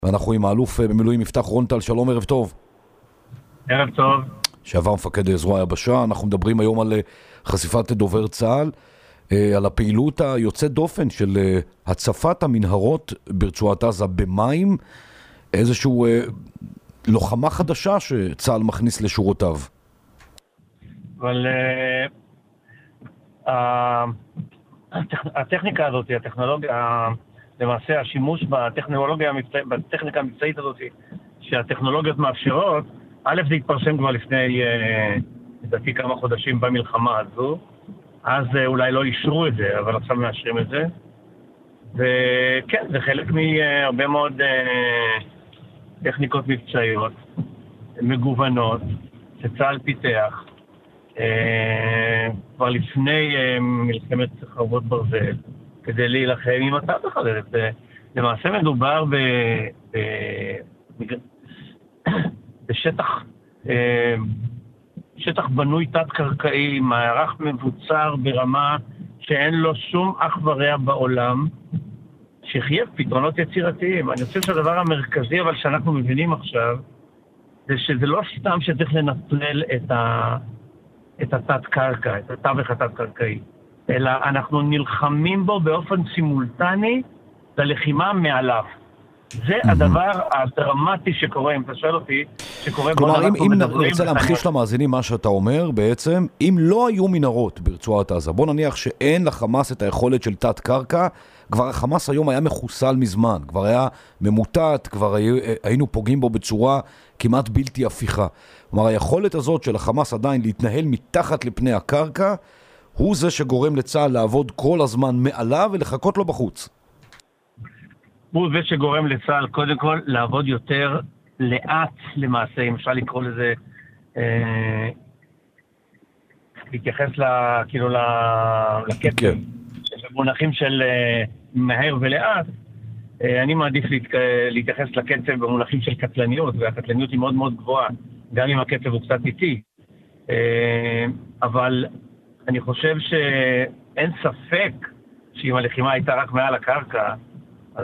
ואנחנו עם האלוף במילואים יפתח רון-טל. שלום, ערב טוב. ערב טוב. שעבר מפקד זרוע היבשה. אנחנו מדברים היום על חשיפת דובר צה"ל, על הפעילות היוצאת דופן של הצפת המנהרות ברצועת עזה במים, איזשהו לוחמה חדשה שצה"ל מכניס לשורותיו. אבל הטכניקה הזאת, הטכנולוגיה, למעשה השימוש בטכניקה המבצעית הזאת שהטכנולוגיות מאפשרות, א' זה התפרסם כבר לפני לדעתי כמה חודשים במלחמה הזו, אז אולי לא אישרו את זה, אבל עכשיו מאשרים את זה. וכן, זה חלק מהרבה מאוד טכניקות מבצעיות מגוונות שצה"ל פיתח כבר לפני מלחמת חרבות ברזל כדי להילחם עם התווך הזה. למעשה מדובר בשטח שטח בנוי תת-קרקעי, מערך מבוצר ברמה שאין לו שום אח ורע בעולם, שחייב פתרונות יצירתיים. אני חושב שהדבר המרכזי אבל שאנחנו מבינים עכשיו זה שזה לא סתם שצריך לנטרל את התת-קרקע, את התווך התת-קרקעי, אלא אנחנו נלחמים בו באופן סימולטני ללחימה מעליו. זה הדבר הדרמטי שקורה, אם אתה שואל אותי, שקורה... כלומר, אם נרצה להמחיש למאזינים מה שאתה אומר, בעצם, אם לא היו מנהרות ברצועת עזה, בוא נניח שאין לחמאס את היכולת של תת-קרקע, כבר החמאס היום היה מחוסל מזמן, כבר היה ממוטט, כבר היינו פוגעים בו בצורה כמעט בלתי הפיכה. כלומר, היכולת הזאת של החמאס עדיין להתנהל מתחת לפני הקרקע, הוא זה שגורם לצה"ל לעבוד כל הזמן מעליו ולחכות לו בחוץ. הוא זה שגורם לצה"ל קודם כל לעבוד יותר לאט למעשה, אם אפשר לקרוא לזה, להתייחס כאילו לקצב, במונחים של מהר ולאט. אני מעדיף להתייחס לקצב במונחים של קטלניות, והקטלניות היא מאוד מאוד גבוהה, גם אם הקצב הוא קצת איטי. אבל אני חושב שאין ספק שאם הלחימה הייתה רק מעל הקרקע, אז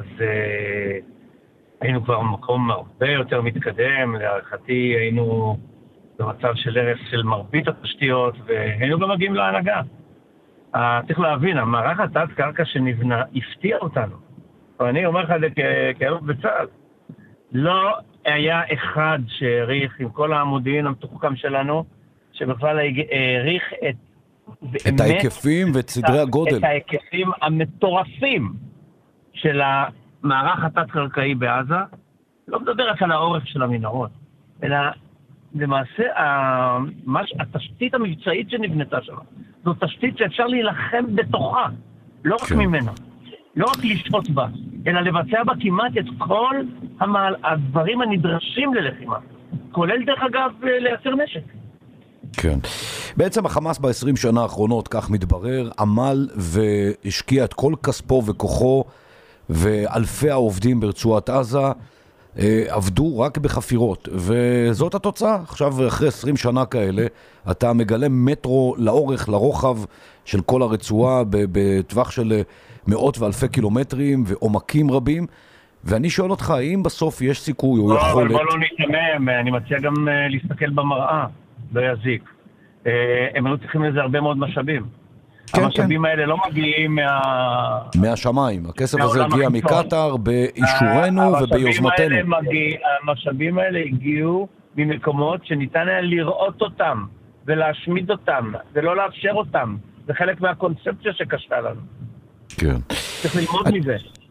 היינו כבר במקום הרבה יותר מתקדם. להערכתי היינו במצב של הרס של מרבית התשתיות, והיינו גם מגיעים להנהגה. צריך להבין, המערך התת-קרקע שנבנה הפתיע אותנו. ואני אומר לך את זה כאלוף בצה"ל. לא היה אחד שהעריך, עם כל המודיעין המתוחכם שלנו, שבכלל העריך את ההיקפים ואת סדרי הגודל. את ההיקפים המטורפים של המערך התת-קרקעי בעזה. לא מדבר רק על האורך של המנהרות, אלא למעשה התשתית המבצעית שנבנתה שם. זו תשתית שאפשר להילחם בתוכה, לא רק ממנה. לא רק לשפוט בה, אלא לבצע בה כמעט את כל הדברים הנדרשים ללחימה. כולל דרך אגב לייצר נשק. כן. בעצם החמאס ב-20 שנה האחרונות, כך מתברר, עמל והשקיע את כל כספו וכוחו, ואלפי העובדים ברצועת עזה עבדו רק בחפירות, וזאת התוצאה. עכשיו, אחרי 20 שנה כאלה, אתה מגלה מטרו לאורך, לרוחב של כל הרצועה, בטווח של מאות ואלפי קילומטרים ועומקים רבים, ואני שואל אותך, האם בסוף יש סיכוי או יכולת... בוא לא נתמם, אני מציע גם להסתכל במראה, לא יזיק. הם היו צריכים לזה הרבה מאוד משאבים. המשאבים האלה לא מגיעים מהשמיים. הכסף הזה הגיע מקטר באישורנו וביוזמתנו. המשאבים האלה הגיעו ממקומות שניתן היה לראות אותם ולהשמיד אותם ולא לאפשר אותם. זה חלק מהקונספציה שקשתה לנו. כן. צריך ללמוד מזה.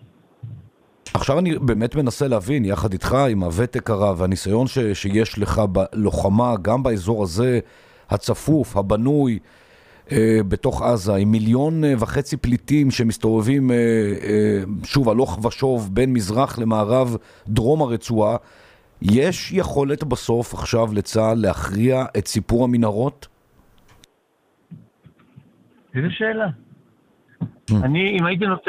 עכשיו אני באמת מנסה להבין, יחד איתך, עם הוותק הרב והניסיון שיש לך בלוחמה, גם באזור הזה, הצפוף, הבנוי, בתוך עזה, עם 1.5 מיליון פליטים שמסתובבים שוב הלוך ושוב בין מזרח למערב דרום הרצועה, יש יכולת בסוף עכשיו לצה"ל להכריע את סיפור המנהרות? איזו שאלה. אם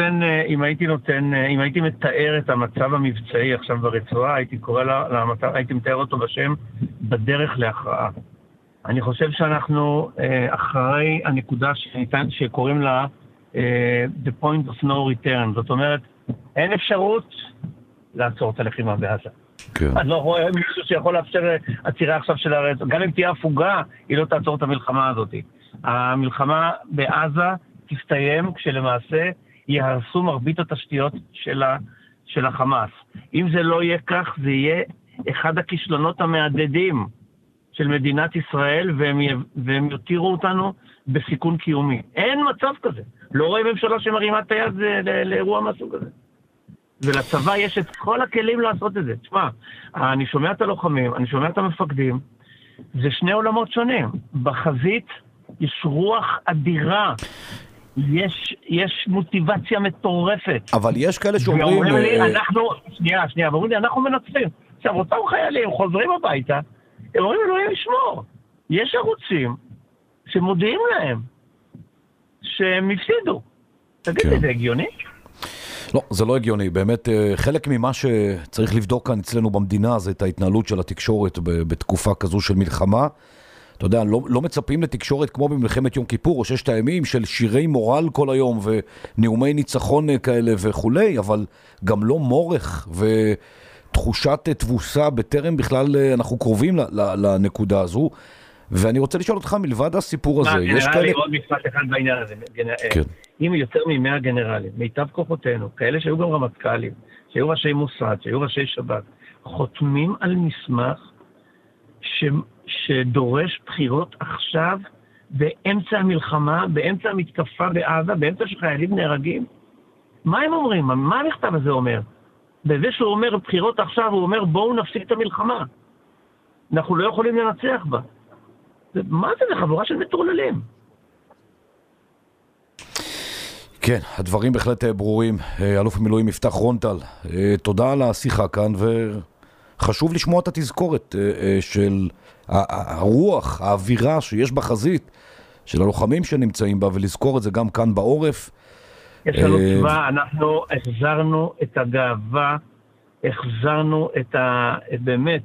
הייתי מתאר את המצב המבצעי עכשיו ברצועה, הייתי מתאר אותו בשם בדרך להכרעה. אני חושב שאנחנו אחרי הנקודה שקוראים לה the point of no return. זאת אומרת, אין אפשרות לעצור את הלחימה בעזה. כן. אני לא רואה מישהו שיכול לאפשר עצירה עכשיו של הרצח. גם אם תהיה הפוגה, היא לא תעצור את המלחמה הזאת. המלחמה בעזה תסתיים כשלמעשה יהרסו מרבית התשתיות של החמאס. אם זה לא יהיה כך, זה יהיה אחד הכישלונות המעדדים של מדינת ישראל, והם יותירו אותנו בסיכון קיומי. אין מצב כזה. לא רואה ממשלה שמרימה את היד לאירוע מהסוג הזה. ולצבא יש את כל הכלים לעשות את זה. תשמע, אני שומע את הלוחמים, אני שומע את המפקדים, זה שני עולמות שונים. בחזית יש רוח אדירה, יש מוטיבציה מטורפת. אבל יש כאלה שאומרים... ואומרים לי, שנייה, ואומרים לי, אנחנו מנצחים. עכשיו, אותם חיילים חוזרים הביתה, הם אומרים, אלוהים לשמור. יש ערוצים שמודיעים להם שהם הפסידו. תגיד לי, זה הגיוני? לא, זה לא הגיוני. באמת, חלק ממה שצריך לבדוק כאן אצלנו במדינה זה את ההתנהלות של התקשורת בתקופה כזו של מלחמה. אתה יודע, לא מצפים לתקשורת כמו במלחמת יום כיפור או ששת הימים של שירי מורל כל היום ונאומי ניצחון כאלה וכולי, אבל גם לא מורך ותחושת תבוסה בטרם בכלל אנחנו קרובים לנקודה הזו. ואני רוצה לשאול אותך מלבד הסיפור הזה, יש כאלה... עוד משפט אחד בעניין הזה. כן. אם יותר מ100 גנרלים, מיטב כוחותינו, כאלה שהיו גם רמטכ"לים, שהיו ראשי מוסד, שהיו ראשי שב"כ, חותמים על מסמך שדורש בחירות עכשיו, באמצע המלחמה, באמצע המתקפה בעזה, באמצע שחיילים נהרגים. מה הם אומרים? מה המכתב הזה אומר? בזה שהוא אומר בחירות עכשיו, הוא אומר בואו נפסיק את המלחמה. אנחנו לא יכולים לנצח בה. מה זה? זה חבורה של מטורללים. כן, הדברים בהחלט ברורים. אלוף המילואים יפתח רון-טל, תודה על השיחה כאן, וחשוב לשמוע את התזכורת של הרוח, האווירה שיש בחזית, של הלוחמים שנמצאים בה, ולזכור את זה גם כאן בעורף. יש לנו צבא, אנחנו החזרנו את הגאווה, החזרנו באמת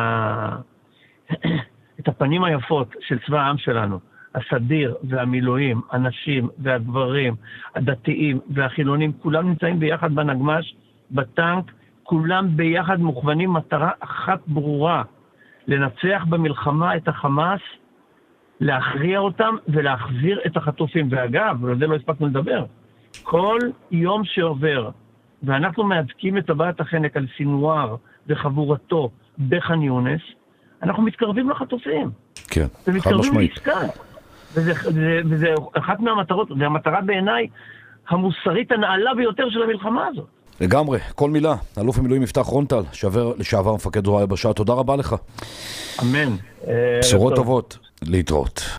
את הפנים היפות של צבא העם שלנו. הסדיר והמילואים, הנשים והגברים, הדתיים והחילונים, כולם נמצאים ביחד בנגמש, בטנק, כולם ביחד מוכוונים מטרה אחת ברורה, לנצח במלחמה את החמאס, להכריע אותם ולהחזיר את החטופים. ואגב, ולזה לא הספקנו לדבר, כל יום שעובר, ואנחנו מהדקים את טבעת החנק על סינואר וחבורתו בח'אן יונס, אנחנו מתקרבים לחטופים. כן, חד משמעית. וזה אחת מהמטרות, זה המטרה בעיניי המוסרית הנעלה ביותר של המלחמה הזאת. לגמרי, כל מילה. אלוף המילואים יפתח רון-טל, לשעבר מפקד זרוע היבשה, תודה רבה לך. אמן. בשורות טובות, להתראות.